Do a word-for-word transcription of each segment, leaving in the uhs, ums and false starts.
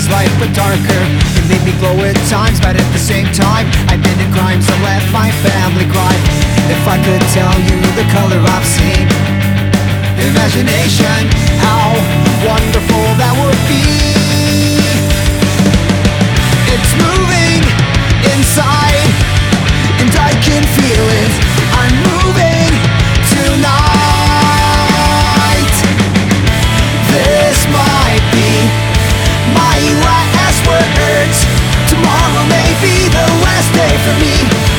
this life but darker. It made me glow at times, but at the same time I've been in crimes that left my family cry. If I could tell you the color I've seen, imagination, how wonderful that would be. It's moving inside, and I can feel it. I'm moving tonight. This might be my last words. Tomorrow may be the last day for me.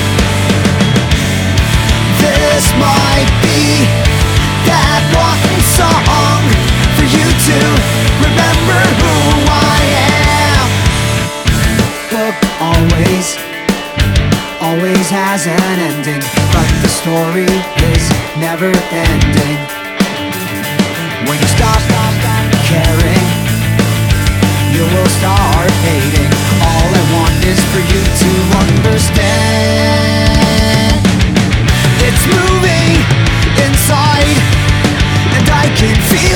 This might be that one song for you to remember who I am. Book always, always has an ending, but the story is never ending. When you stop, stop, stop caring, you will start hating. All I want is for you to understand. It's moving inside, and I can feel